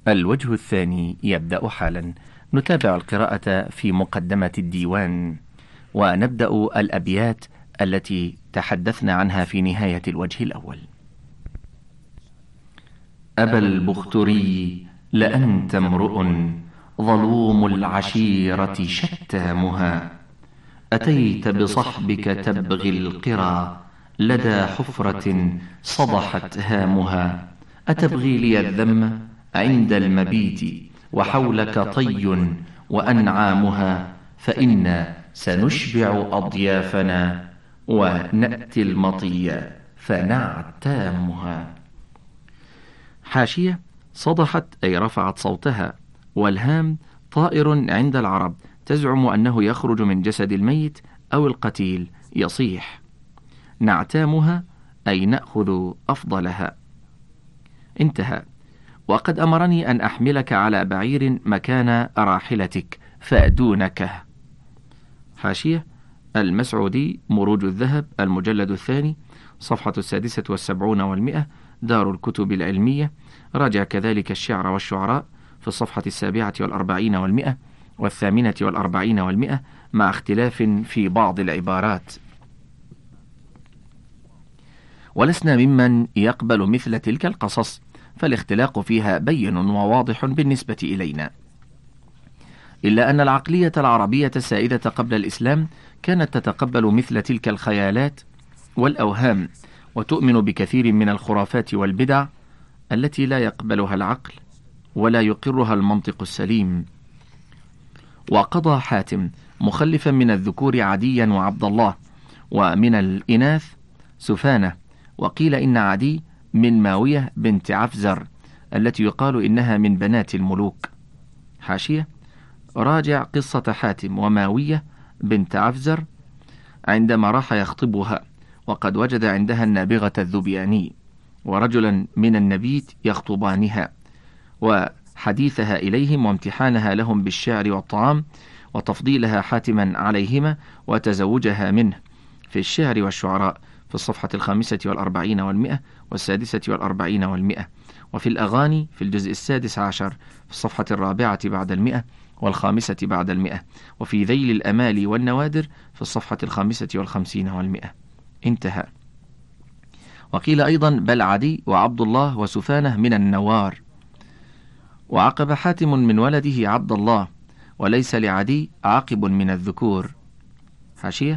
الوجه الثاني يبدأ حالا. نتابع القراءة في مقدمة الديوان، ونبدأ الأبيات التي تحدثنا عنها في نهاية الوجه الأول. أبا البختري لأنت امرؤ ظلوم العشيرة شتامها، أتيت بصحبك تبغي القرى لدى حفرة صدحت هامها، أتبغي لي الذم عند المبيت وحولك طي وأنعامها، فإنا سنشبع أضيافنا ونأتي المطي فنعتامها. حاشية: صدحت أي رفعت صوتها، والهام طائر عند العرب تزعم أنه يخرج من جسد الميت أو القتيل يصيح. نعتامها أي نأخذ أفضلها. انتهى. وقد أمرني أن أحملك على بعير مكان راحلتك فأدونك. حاشية: المسعودي مروج الذهب المجلد الثاني صفحة 76 و100 دار الكتب العلمية. راجع كذلك الشعر والشعراء في الصفحة 47 و100 و48 و100 مع اختلاف في بعض العبارات. ولسنا ممن يقبل مثل تلك القصص، فالاختلاق فيها بين وواضح بالنسبة إلينا، إلا أن العقلية العربية السائدة قبل الإسلام كانت تتقبل مثل تلك الخيالات والأوهام، وتؤمن بكثير من الخرافات والبدع التي لا يقبلها العقل ولا يقرها المنطق السليم. وقضى حاتم مخلفا من الذكور عديا وعبد الله، ومن الإناث سفانة، وقيل إن عدي من ماوية بنت عفزر التي يقال إنها من بنات الملوك. حاشية: راجع قصة حاتم وماوية بنت عفزر عندما راح يخطبها، وقد وجد عندها النابغة الذبياني ورجلا من النبيت يخطبانها، وحديثها إليهم وامتحانها لهم بالشعر والطعام، وتفضيلها حاتما عليهما وتزوجها منه في الشعر والشعراء في الصفحة 45 و100 و46 و100، وفي الأغاني في الجزء 16 في الصفحة 4 بعد 100 و5 بعد 100، وفي ذيل الأمال والنوادر في الصفحة 55 و100. انتهى. وقيل أيضا بل عدي وعبد الله وسفانة من النوار. وعقب حاتم من ولده عبد الله، وليس لعدي عاقب من الذكور. حاشية: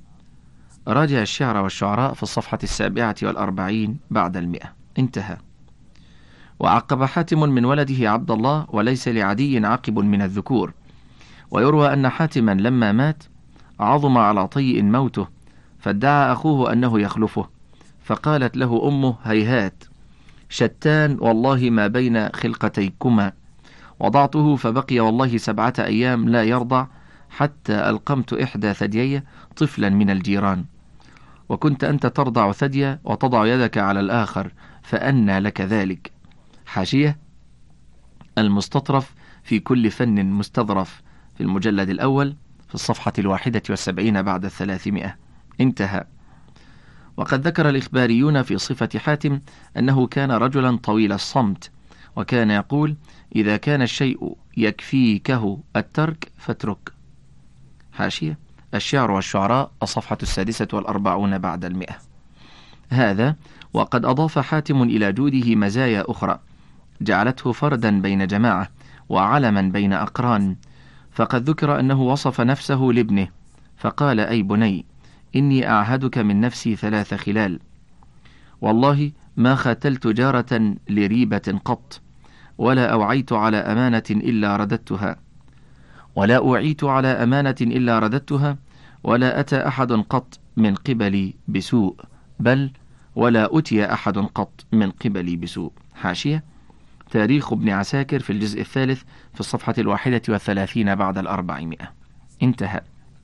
راجع الشعر والشعراء في الصفحة 47 بعد 100. انتهى. وعقب حاتم من ولده عبد الله، وليس لعدي عاقب من الذكور. ويروى أن حاتما لما مات عظم على طيء موته، فادعى أخوه أنه يخلفه، فقالت له أمه: هيهات، شتان والله ما بين خلقتيكما. وضعته فبقي والله 7 أيام لا يرضع، حتى ألقمت إحدى ثديي طفلا من الجيران، وكنت أنت ترضع ثديا وتضع يدك على الآخر، فأنى لك ذلك. حاشية: المستطرف في كل فن مستظرف في المجلد الأول في الصفحة 71 بعد 300. انتهى. وقد ذكر الإخباريون في صفة حاتم أنه كان رجلا طويل الصمت، وكان يقول: إذا كان الشيء يكفيكه الترك فاترك. حاشية: الشعر والشعراء الصفحة 46 بعد 100. هذا وقد أضاف حاتم إلى جوده مزايا أخرى جعلته فردا بين جماعة وعلما بين أقران، فقد ذكر أنه وصف نفسه لابنه فقال: أي بني، إني أعهدك من نفسي 3 خلال، والله ما ختلت جارة لريبة قط، ولا أوعيت على أمانة إلا رددتها، ولا أوعيت على أمانة إلا رددتها، ولا أتى أحد قط من قبلي بسوء، بل ولا أتي أحد قط من قبلي بسوء. حاشية: تاريخ ابن عساكر في الجزء 3 في الصفحة 31 بعد 400. انتهى.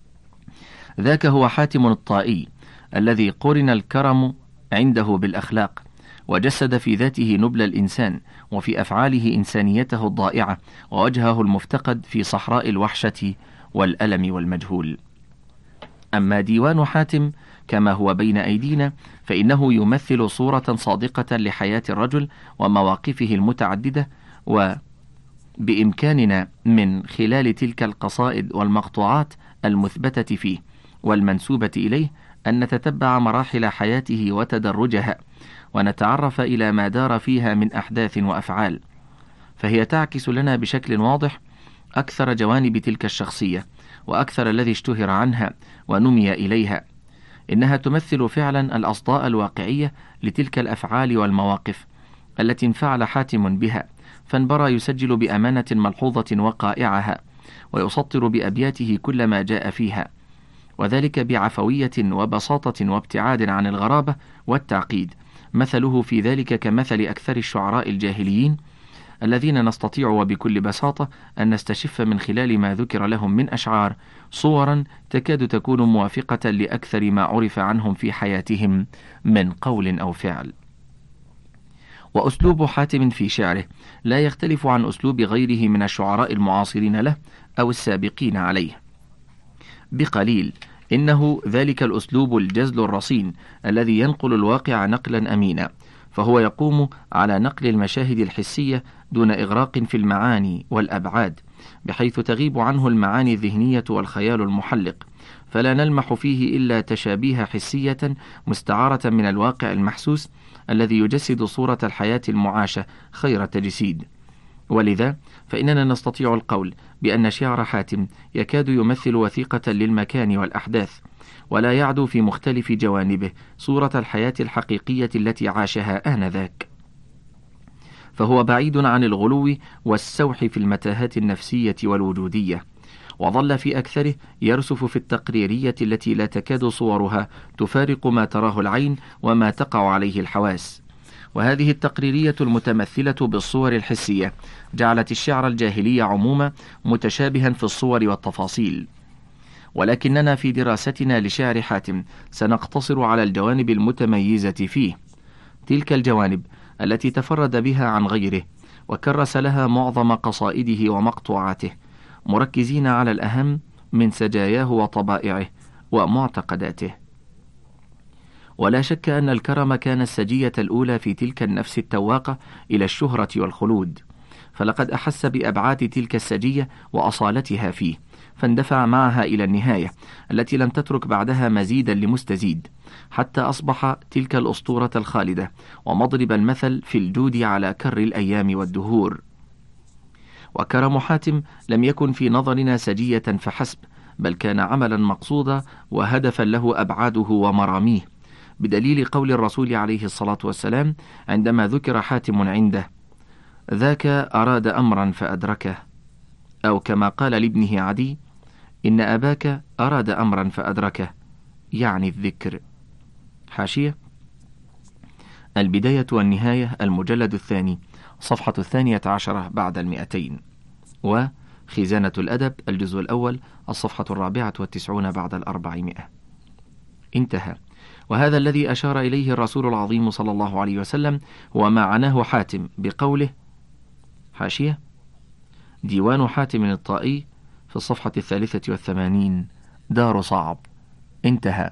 ذاك هو حاتم الطائي الذي قرن الكرم عنده بالأخلاق، وجسد في ذاته نبل الإنسان، وفي أفعاله إنسانيته الضائعة، ووجهه المفتقد في صحراء الوحشة والألم والمجهول. أما ديوان حاتم كما هو بين أيدينا فإنه يمثل صورة صادقة لحياة الرجل ومواقفه المتعددة، وبإمكاننا من خلال تلك القصائد والمقطوعات المثبتة فيه والمنسوبة إليه أن نتتبع مراحل حياته وتدرجها، ونتعرف إلى ما دار فيها من أحداث وأفعال، فهي تعكس لنا بشكل واضح أكثر جوانب تلك الشخصية وأكثر الذي اشتهر عنها ونمي إليها. إنها تمثل فعلا الأصداء الواقعية لتلك الأفعال والمواقف التي انفعل حاتم بها، فانبرى يسجل بأمانة ملحوظة وقائعها، ويسطر بأبياته كل ما جاء فيها، وذلك بعفوية وبساطة وابتعاد عن الغرابة والتعقيد. مثله في ذلك كمثل أكثر الشعراء الجاهليين الذين نستطيع وبكل بساطة أن نستشف من خلال ما ذكر لهم من أشعار صورا تكاد تكون موافقة لأكثر ما عرف عنهم في حياتهم من قول أو فعل. وأسلوب حاتم في شعره لا يختلف عن أسلوب غيره من الشعراء المعاصرين له أو السابقين عليه بقليل. إنه ذلك الأسلوب الجزل الرصين الذي ينقل الواقع نقلا أمينا، فهو يقوم على نقل المشاهد الحسية دون إغراق في المعاني والأبعاد، بحيث تغيب عنه المعاني الذهنية والخيال المحلق، فلا نلمح فيه إلا تشابيه حسية مستعارة من الواقع المحسوس الذي يجسد صورة الحياة المعاشة خير تجسيد. ولذا فإننا نستطيع القول بأن شعر حاتم يكاد يمثل وثيقة للمكان والأحداث، ولا يعدو في مختلف جوانبه صورة الحياة الحقيقية التي عاشها آنذاك، فهو بعيد عن الغلو والسوح في المتاهات النفسية والوجودية، وظل في أكثره يرسف في التقريرية التي لا تكاد صورها تفارق ما تراه العين وما تقع عليه الحواس. وهذه التقريرية المتمثلة بالصور الحسية جعلت الشعر الجاهلي عموما متشابها في الصور والتفاصيل، ولكننا في دراستنا لشعر حاتم سنقتصر على الجوانب المتميزة فيه، تلك الجوانب التي تفرد بها عن غيره وكرس لها معظم قصائده ومقطوعاته، مركزين على الأهم من سجاياه وطبائعه ومعتقداته. ولا شك أن الكرم كان السجية الأولى في تلك النفس التواقة إلى الشهرة والخلود، فلقد أحس بأبعاد تلك السجية وأصالتها فيه، فاندفع معها إلى النهاية التي لم تترك بعدها مزيدا لمستزيد، حتى أصبح تلك الأسطورة الخالدة ومضرب المثل في الجود على كر الأيام والدهور. وكرم حاتم لم يكن في نظرنا سجية فحسب، بل كان عملا مقصودا وهدفا له أبعاده ومراميه، بدليل قول الرسول عليه الصلاة والسلام عندما ذكر حاتم عنده: ذاك أراد أمرا فأدركه، أو كما قال لابنه عدي: إن أباك أراد أمرا فأدركه، يعني الذكر. حاشية: البداية والنهاية، المجلد الثاني، صفحة 12 بعد 200. وخزانة الأدب، الجزء الأول، الصفحة 94 بعد 400. انتهى. وهذا الذي أشار إليه الرسول العظيم صلى الله عليه وسلم هو ما عناه حاتم بقوله: حاشية: ديوان حاتم الطائي في الصفحة 83، دار صعب. انتهى.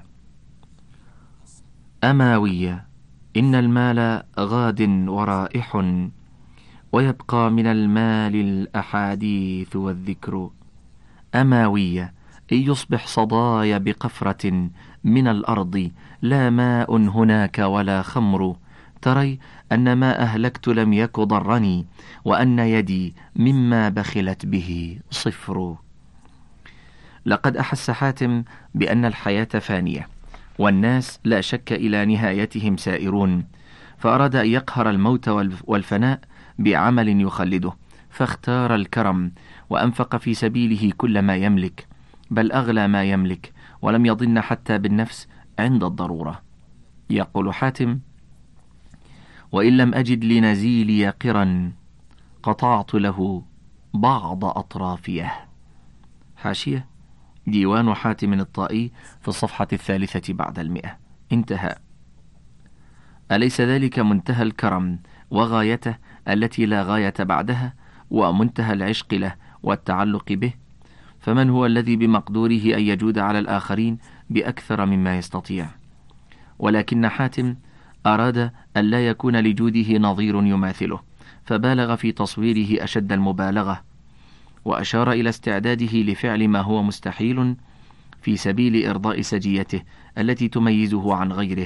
أماوية: إن المال غاد ورائح، ويبقى من المال الأحاديث والذكر. أماوية: إن يصبح صدايا بقفرة من الأرض، لا ماء هناك ولا خمر، تري أن ما أهلكت لم يك ضرني، وأن يدي مما بخلت به صفر. لقد أحس حاتم بأن الحياة فانية، والناس لا شك إلى نهايتهم سائرون، فأراد أن يقهر الموت والفناء بعمل يخلده، فاختار الكرم وأنفق في سبيله كل ما يملك، بل أغلى ما يملك، ولم يضن حتى بالنفس عند الضرورة. يقول حاتم: وإن لم أجد لنزيلي قرا، قطعت له بعض أطرافيه. حاشية: ديوان حاتم الطائي في الصفحة 3 بعد 100. انتهى. أليس ذلك منتهى الكرم وغايته التي لا غاية بعدها، ومنتهى العشق له والتعلق به؟ فمن هو الذي بمقدوره أن يجود على الآخرين بأكثر مما يستطيع؟ ولكن حاتم أراد أن لا يكون لجوده نظير يماثله، فبالغ في تصويره أشد المبالغة، وأشار إلى استعداده لفعل ما هو مستحيل في سبيل إرضاء سجيته التي تميزه عن غيره.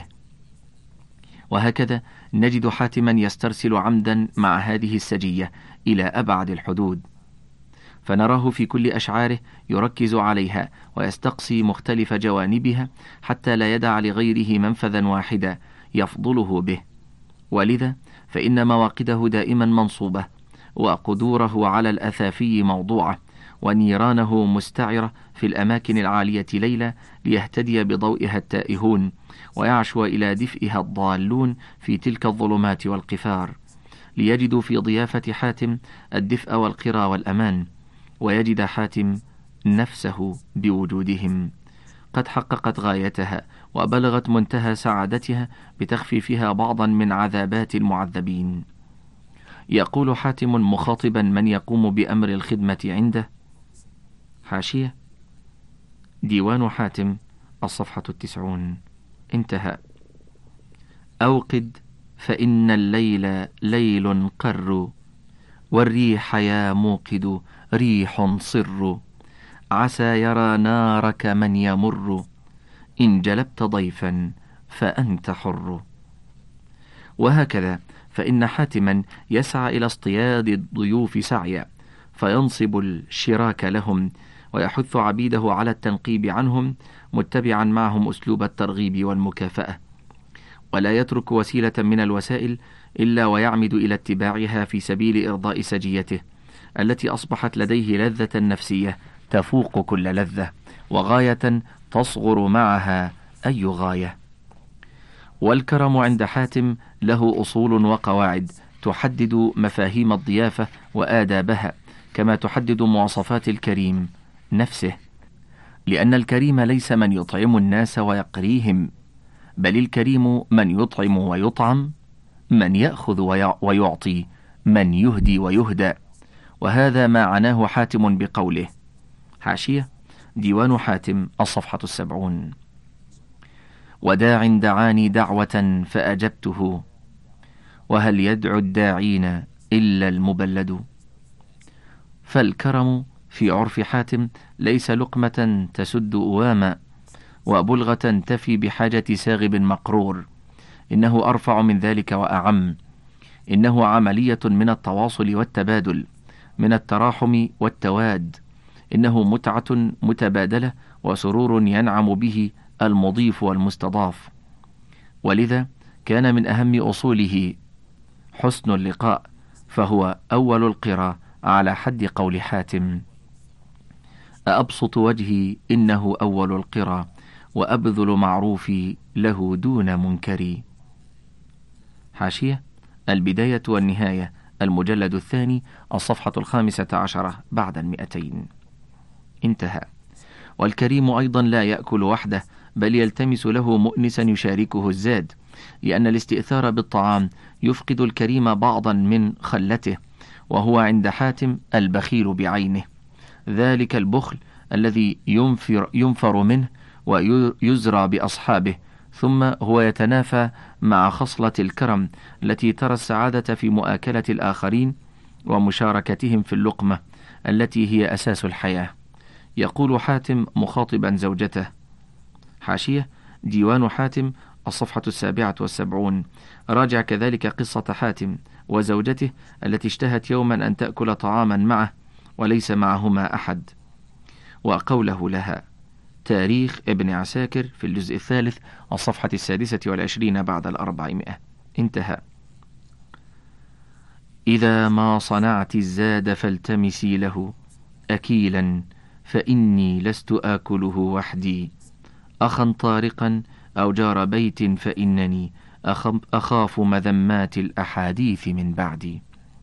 وهكذا نجد حاتما يسترسل عمدا مع هذه السجية إلى أبعد الحدود، فنراه في كل أشعاره يركز عليها ويستقصي مختلف جوانبها حتى لا يدع لغيره منفذا واحدا يفضله به. ولذا فإن مواقده دائما منصوبة، وقدوره على الأثافي موضوعة، ونيرانه مستعرة في الأماكن العالية ليلة ليهتدي بضوئها التائهون، ويعشو إلى دفئها الضالون في تلك الظلمات والقفار، ليجدوا في ضيافة حاتم الدفء والقرى والأمان، ويجد حاتم نفسه بوجودهم قد حققت غايتها وبلغت منتهى سعادتها بتخفيفها بعضا من عذابات المعذبين. يقول حاتم مخاطبا من يقوم بأمر الخدمة عنده: حاشية: ديوان حاتم، الصفحة 90. انتهى. أوقد فإن الليل ليل قر، والريح يا موقد ريح صر، عسى يرى نارك من يمر، إن جلبت ضيفا فأنت حر. وهكذا فإن حاتما يسعى إلى اصطياد الضيوف سعيا، فينصب الشراك لهم، ويحث عبيده على التنقيب عنهم، متبعا معهم أسلوب الترغيب والمكافأة، ولا يترك وسيلة من الوسائل إلا ويعمد إلى اتباعها في سبيل إرضاء سجيته التي أصبحت لديه لذة نفسية تفوق كل لذة، وغاية تصغر معها أي غاية. والكرم عند حاتم له أصول وقواعد تحدد مفاهيم الضيافة وآدابها، كما تحدد مواصفات الكريم نفسه، لأن الكريم ليس من يطعم الناس ويقريهم، بل الكريم من يطعم ويطعم، من يأخذ ويعطي، من يهدي ويهدى. وهذا ما عناه حاتم بقوله: حاشية: ديوان حاتم، الصفحة 70. وداع دعاني دعوة فأجبته، وهل يدعو الداعين إلا المبلد. فالكرم في عرف حاتم ليس لقمة تسد أواما، وبلغة تفي بحاجة ساغب مقرور، إنه أرفع من ذلك وأعم، إنه عملية من التواصل والتبادل، من التراحم والتواد، إنه متعة متبادلة وسرور ينعم به المضيف والمستضاف. ولذا كان من أهم أصوله حسن اللقاء، فهو أول القرى على حد قول حاتم: أبسط وجهي إنه أول القرى، وأبذل معروفي له دون منكري. حاشية: البداية والنهاية، المجلد 2، الصفحة 15 بعد 200. انتهى. والكريم أيضا لا يأكل وحده، بل يلتمس له مؤنسا يشاركه الزاد، لأن الاستئثار بالطعام يفقد الكريم بعضا من خلته، وهو عند حاتم البخيل بعينه، ذلك البخل الذي ينفر منه ويزرى بأصحابه، ثم هو يتنافى مع خصلة الكرم التي ترى السعادة في مؤاكلة الآخرين ومشاركتهم في اللقمة التي هي أساس الحياة. يقول حاتم مخاطبا زوجته: حاشية: ديوان حاتم، الصفحة 77. راجع كذلك قصة حاتم وزوجته التي اشتهت يوما أن تأكل طعاما معه وليس معهما أحد، وقوله لها. تاريخ ابن عساكر في الجزء 3، الصفحة 26 بعد 400. انتهى. إذا ما صنعت الزاد فالتمسي له أكيلا، فإني لست آكله وحدي، أخا طارقا أو جار بيت، فإنني أخاف مذمات الأحاديث من بعدي.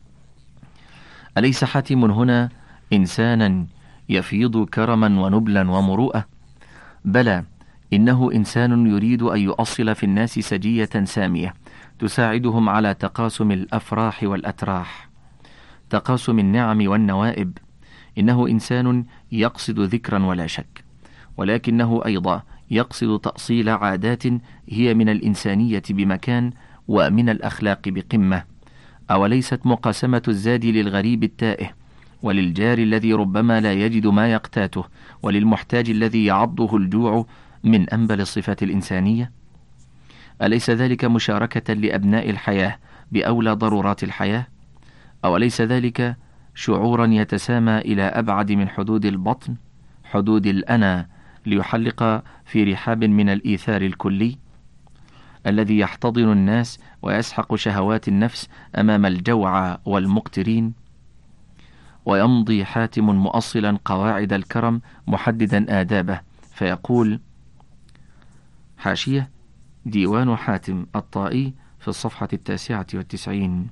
أليس حاتم هنا إنسانا يفيض كرما ونبلا ومروءة؟ بلى، إنه إنسان يريد أن يؤصل في الناس سجية سامية تساعدهم على تقاسم الأفراح والأتراح، تقاسم النعم والنوائب. إنه إنسان يقصد ذكرا ولا شك، ولكنه أيضا يقصد تأصيل عادات هي من الإنسانية بمكان ومن الأخلاق بقمة، أوليست مقاسمة الزاد للغريب التائه، وللجار الذي ربما لا يجد ما يقتاته، وللمحتاج الذي يعضه الجوع من أنبل الصفات الإنسانية؟ أليس ذلك مشاركة لأبناء الحياة بأولى ضرورات الحياة؟ أوليس ذلك شعورا يتسامى إلى أبعد من حدود البطن، حدود الأنا، ليحلق في رحاب من الإيثار الكلي الذي يحتضن الناس ويسحق شهوات النفس أمام الجوع والمقترين؟ ويمضي حاتم مؤصلا قواعد الكرم محددا آدابه، فيقول: حاشية: ديوان حاتم الطائي في الصفحة 99: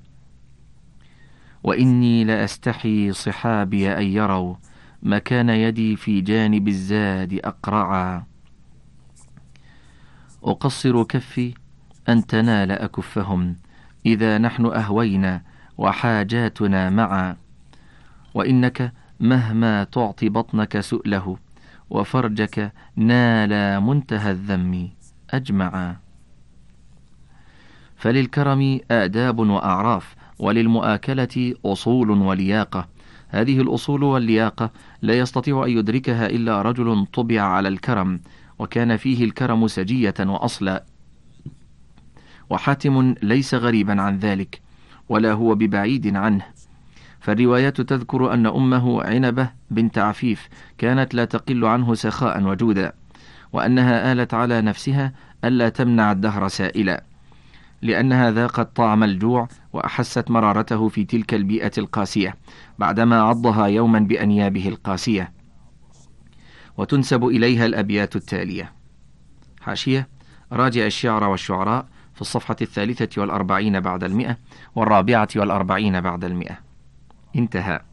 وإني لأستحي صحابي أن يروا مكان يدي في جانب الزاد أقرعا، أقصر كفي أن تنال أكفهم إذا نحن أهوينا وحاجاتنا معا، وإنك مهما تعطي بطنك سؤله وفرجك نال منتهى الذم أجمعا. فللكرم آداب وأعراف، وللمؤاكلة أصول ولياقة. هذه الأصول واللياقة لا يستطيع أن يدركها إلا رجل طبع على الكرم، وكان فيه الكرم سجية وأصلا، وحاتم ليس غريبا عن ذلك ولا هو ببعيد عنه. فالروايات تذكر أن أمه عنبة بنت عفيف كانت لا تقل عنه سخاء وجودا، وأنها آلت على نفسها ألا تمنع الدهر سائلا، لأنها ذاقت طعم الجوع وأحست مرارته في تلك البيئة القاسية بعدما عضها يوما بأنيابه القاسية. وتنسب إليها الأبيات التالية. حاشية: راجع الشعر والشعراء في الصفحة 43 بعد 100 و44 بعد 100. انتهى.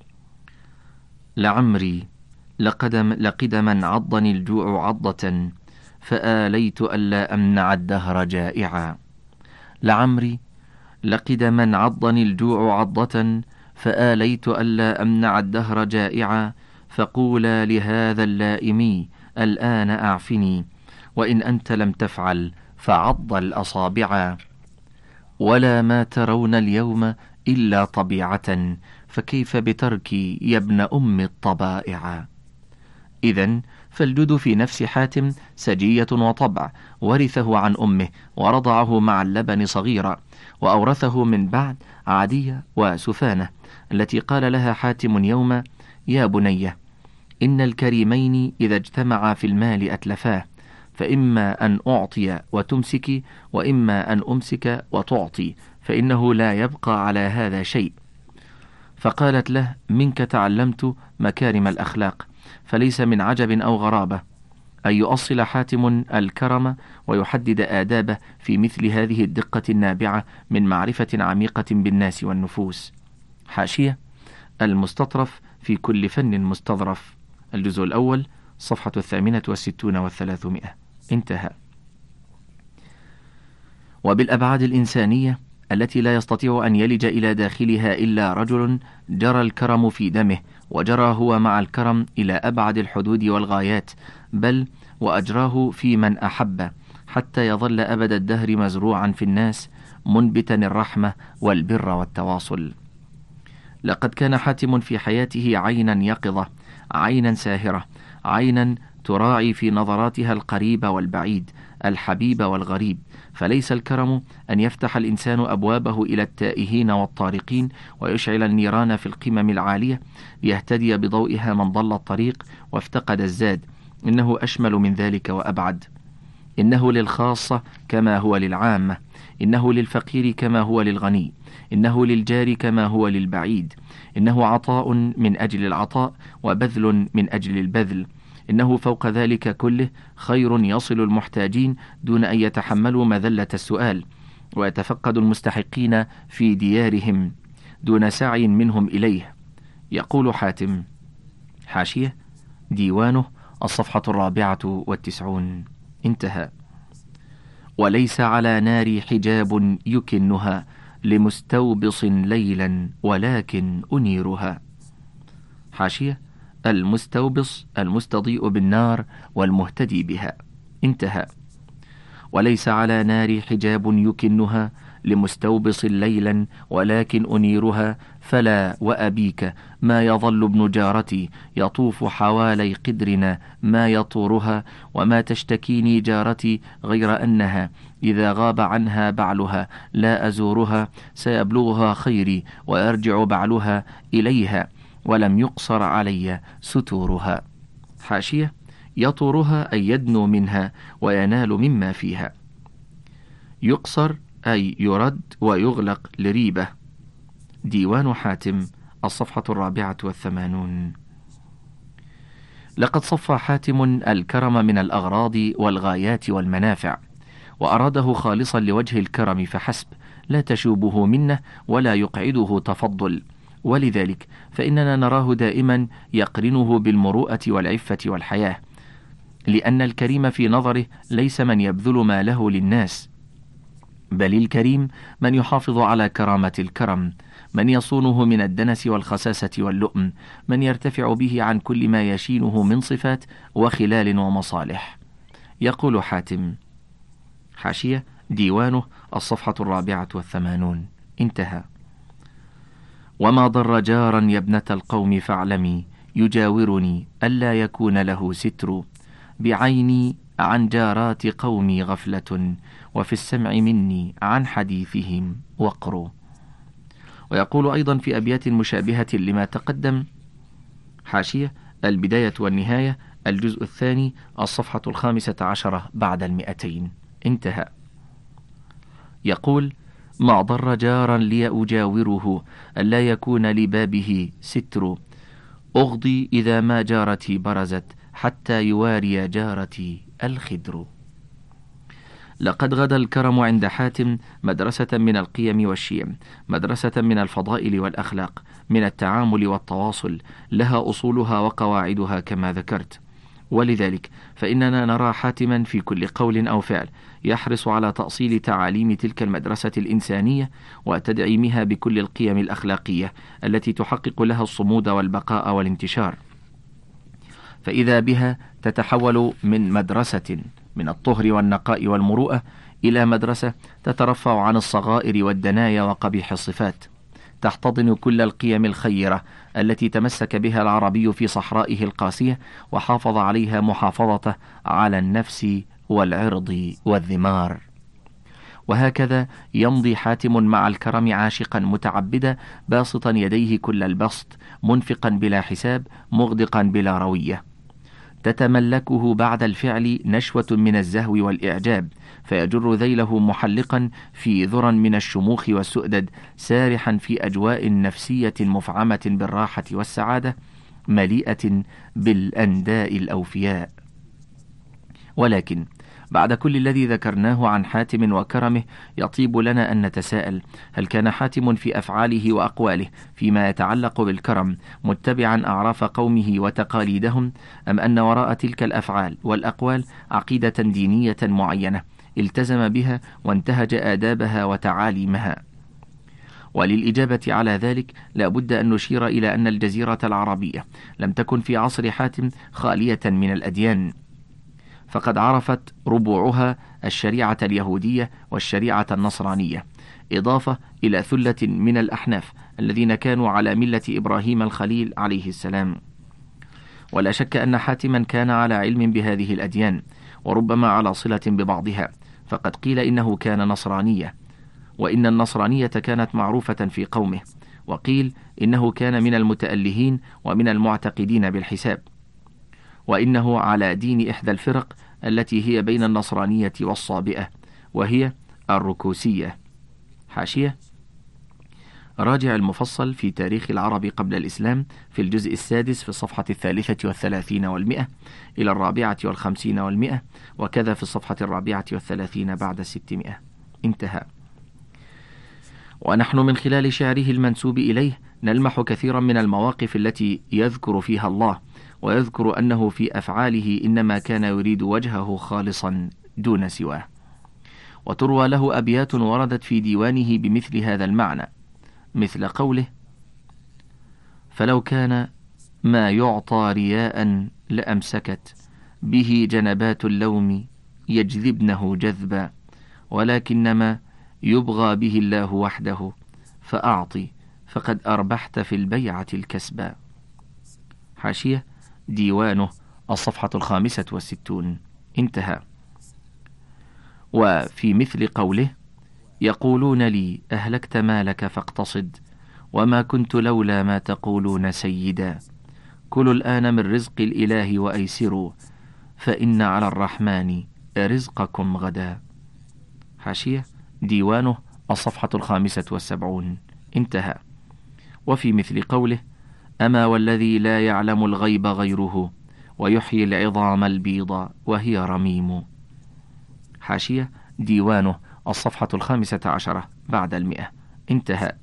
لعمري لقدما عضني الجوع عضة، فآليت ألا أمنع الدهر جائعا. لعمري لقدما عضني الجوع عضة، فآليت ألا أمنع الدهر جائعا. فقولا لهذا اللائمي الآن أعفني، وإن أنت لم تفعل فعض الأصابعا. ولا ما ترون اليوم إلا طبيعة، فكيف بتركي يا ابن أم الطبائع. إذن فالجود في نفس حاتم سجية وطبع ورثه عن أمه ورضعه مع اللبن صغيرا، وأورثه من بعد عدية وسفانة التي قال لها حاتم يوما: يا بنية، إن الكريمين إذا اجتمعا في المال أتلفاه، فإما أن أعطي وتمسك، وإما أن أمسك وتعطي، فإنه لا يبقى على هذا شيء. فقالت له: منك تعلمت مكارم الأخلاق، فليس من عجب أو غرابة أن يؤصل حاتم الكرم ويحدد آدابه في مثل هذه الدقة النابعة من معرفة عميقة بالناس والنفوس. حاشية: المستطرف في كل فن مستظرف، الجزء الأول، صفحة 68 و300. انتهى. وبالأبعاد الإنسانية التي لا يستطيع أن يلج إلى داخلها إلا رجل جرى الكرم في دمه، وجرى هو مع الكرم إلى أبعد الحدود والغايات، بل وأجراه في من أحب، حتى يظل أبد الدهر مزروعا في الناس، منبتا الرحمة والبر والتواصل. لقد كان حاتم في حياته عينا يقظة، عينا ساهرة، عينا تراعي في نظراتها القريب والبعيد، الحبيب والغريب. فليس الكرم أن يفتح الإنسان أبوابه إلى التائهين والطارقين، ويشعل النيران في القمم العالية ليهتدي بضوئها من ضل الطريق وافتقد الزاد. إنه أشمل من ذلك وأبعد. إنه للخاصة كما هو للعامة، إنه للفقير كما هو للغني، إنه للجار كما هو للبعيد، إنه عطاء من أجل العطاء وبذل من أجل البذل. إنه فوق ذلك كله خير يصل المحتاجين دون أن يتحملوا مذلة السؤال، ويتفقد المستحقين في ديارهم دون سعي منهم إليه. يقول حاتم. حاشية: ديوانه الصفحة 94. انتهى. وليس على نار حجاب يكنها لمستوبص ليلا ولكن أنيرها. حاشية: المستوبص المستضيء بالنار والمهتدي بها. انتهى. وليس على نار حجاب يكنها لمستوبص ليلا ولكن أنيرها، فلا وأبيك ما يظل ابن جارتي يطوف حوالي قدرنا ما يطورها، وما تشتكيني جارتي غير أنها إذا غاب عنها بعلها لا أزورها سيبلغها خيري ويرجع بعلها إليها ولم يقصر علي ستورها. حاشية: يطورها أي يدنو منها وينال مما فيها. يقصر أي يرد ويغلق لريبة. ديوان حاتم، الصفحة 84. لقد صفى حاتم الكرم من الأغراض والغايات والمنافع، وأراده خالصا لوجه الكرم فحسب، لا تشوبه منه ولا يقعده تفضل، ولذلك فإننا نراه دائما يقرنه بالمروءة والعفة والحياة، لأن الكريم في نظره ليس من يبذل ماله للناس، بل الكريم من يحافظ على كرامة الكرم، من يصونه من الدنس والخساسة واللؤم، من يرتفع به عن كل ما يشينه من صفات وخلال ومصالح. يقول حاتم: حاشية: ديوانه، الصفحة 84. انتهى. وما ضر جارا يا ابنة القوم فاعلمي، يجاورني ألا يكون له ستر، بعيني عن جارات قومي غفلة، وفي السمع مني عن حديثهم وقر. ويقول أيضا في أبيات مشابهة لما تقدم: حاشية: البداية والنهاية، الجزء الثاني، الصفحة 15 بعد 200. انتهى. يقول: ما ضر جارا لي أجاوره ألا يكون لبابه ستر، أغضي إذا ما جارتي برزت حتى يواري جارتي الخدر. لقد غدا الكرم عند حاتم مدرسة من القيم والشيم، مدرسة من الفضائل والأخلاق، من التعامل والتواصل، لها أصولها وقواعدها كما ذكرت، ولذلك فإننا نرى حاتما في كل قول أو فعل يحرص على تأصيل تعاليم تلك المدرسة الإنسانية وتدعيمها بكل القيم الأخلاقية التي تحقق لها الصمود والبقاء والانتشار، فإذا بها تتحول من مدرسة من الطهر والنقاء والمروءة إلى مدرسة تترفع عن الصغائر والدنايا وقبيح الصفات، تحتضن كل القيم الخيرة التي تمسك بها العربي في صحرائه القاسية وحافظ عليها محافظته على النفس والعرض والذمار. وهكذا يمضي حاتم مع الكرم عاشقا متعبدا، باسطا يديه كل البسط، منفقا بلا حساب، مغدقا بلا روية، تتملكه بعد الفعل نشوة من الزهو والإعجاب، فيجر ذيله محلقا في ذرا من الشموخ والسؤدد، سارحا في أجواء نفسية مفعمة بالراحة والسعادة، مليئة بالأنداء الأوفياء. ولكن بعد كل الذي ذكرناه عن حاتم وكرمه يطيب لنا أن نتساءل: هل كان حاتم في أفعاله وأقواله فيما يتعلق بالكرم متبعا أعراف قومه وتقاليدهم، أم أن وراء تلك الأفعال والأقوال عقيدة دينية معينة التزم بها وانتهج آدابها وتعاليمها؟ وللإجابة على ذلك لا بد أن نشير إلى أن الجزيرة العربية لم تكن في عصر حاتم خالية من الأديان، فقد عرفت ربوعها الشريعة اليهودية والشريعة النصرانية، إضافة إلى ثلة من الأحناف الذين كانوا على ملة إبراهيم الخليل عليه السلام. ولا شك أن حاتما كان على علم بهذه الأديان، وربما على صلة ببعضها، فقد قيل إنه كان نصرانية، وإن النصرانية كانت معروفة في قومه، وقيل إنه كان من المتألهين ومن المعتقدين بالحساب، وإنه على دين إحدى الفرق التي هي بين النصرانية والصابئة، وهي الركوسية. حاشية: راجع المفصل في تاريخ العرب قبل الإسلام في الجزء السادس في الصفحة 33 و100 إلى 54 و100، وكذا في الصفحة 34 بعد 600. انتهى. ونحن من خلال شعره المنسوب إليه نلمح كثيرا من المواقف التي يذكر فيها الله، ويذكر أنه في أفعاله إنما كان يريد وجهه خالصا دون سواه. وتروى له أبيات وردت في ديوانه بمثل هذا المعنى، مثل قوله: فلو كان ما يعطى رياء لأمسكت به جنبات اللوم يجذبنه جذبا، ولكنما يبغى به الله وحده فأعطي فقد أربحت في البيعة الكسبا. حاشية ديوانه الصفحة 65. انتهى. وفي مثل قوله: يقولون لي أهلكت مالك فاقتصد وما كنت لولا ما تقولون سيدا، كلوا الآن من رزق الإله وأيسروا فإن على الرحمن رزقكم غدا. حاشية ديوانه الصفحة 75. انتهى. وفي مثل قوله: أما والذي لا يعلم الغيب غيره ويحيي العظام البيض وهي رميم. حاشية ديوانه الصفحة 15 بعد 100. انتهى.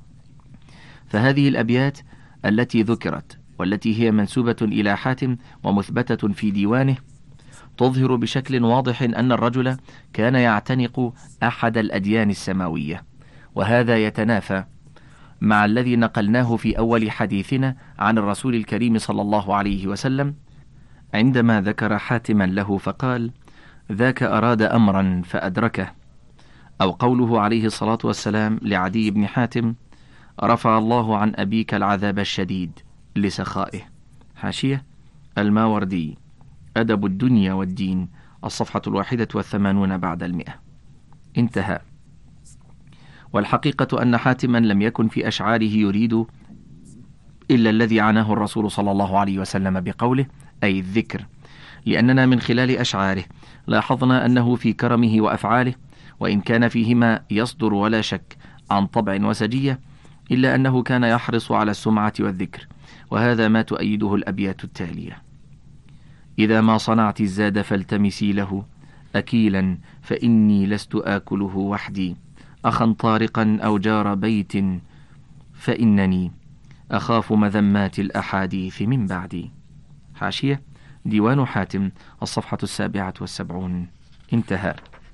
فهذه الأبيات التي ذكرت والتي هي منسوبة إلى حاتم ومثبتة في ديوانه تظهر بشكل واضح أن الرجل كان يعتنق أحد الأديان السماوية، وهذا يتنافى مع الذي نقلناه في أول حديثنا عن الرسول الكريم صلى الله عليه وسلم عندما ذكر حاتما له فقال: ذاك أراد أمرا فأدركه، أو قوله عليه الصلاة والسلام لعدي بن حاتم: رفع الله عن أبيك العذاب الشديد لسخائه. حاشية الماوردي أدب الدنيا والدين الصفحة 81 بعد 100. انتهى. والحقيقة أن حاتما لم يكن في أشعاره يريد إلا الذي عناه الرسول صلى الله عليه وسلم بقوله أي الذكر، لأننا من خلال أشعاره لاحظنا أنه في كرمه وأفعاله وإن كان فيهما يصدر ولا شك عن طبع وسجية، إلا أنه كان يحرص على السمعة والذكر، وهذا ما تؤيده الأبيات التالية: إذا ما صنعت الزاد فالتمسي له أكيلا فإني لست آكله وحدي، أخا طارقا أو جار بيت فإنني أخاف مذمات الأحاديث من بعدي. حاشية ديوان حاتم الصفحة 77. انتهى.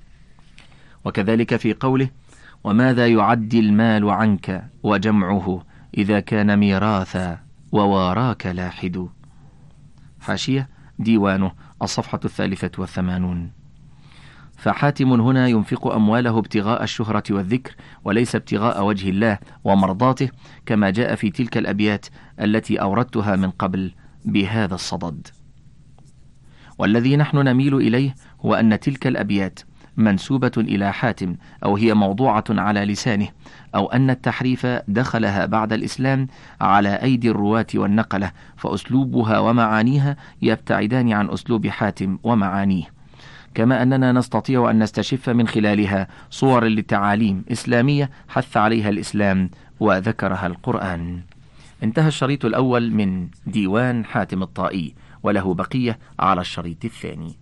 وكذلك في قوله: وماذا يعدي المال عنك وجمعه إذا كان ميراثا وواراك لاحد. حاشية ديوانه الصفحة 83. فحاتم هنا ينفق أمواله ابتغاء الشهرة والذكر وليس ابتغاء وجه الله ومرضاته، كما جاء في تلك الأبيات التي أوردتها من قبل بهذا الصدد. والذي نحن نميل إليه هو أن تلك الأبيات منسوبة إلى حاتم أو هي موضوعة على لسانه، أو أن التحريف دخلها بعد الإسلام على أيدي الرواة والنقلة، فأسلوبها ومعانيها يبتعدان عن أسلوب حاتم ومعانيه، كما أننا نستطيع أن نستشف من خلالها صور لتعاليم إسلامية حث عليها الإسلام وذكرها القرآن. انتهى الشريط الأول من ديوان حاتم الطائي، وله بقية على الشريط الثاني.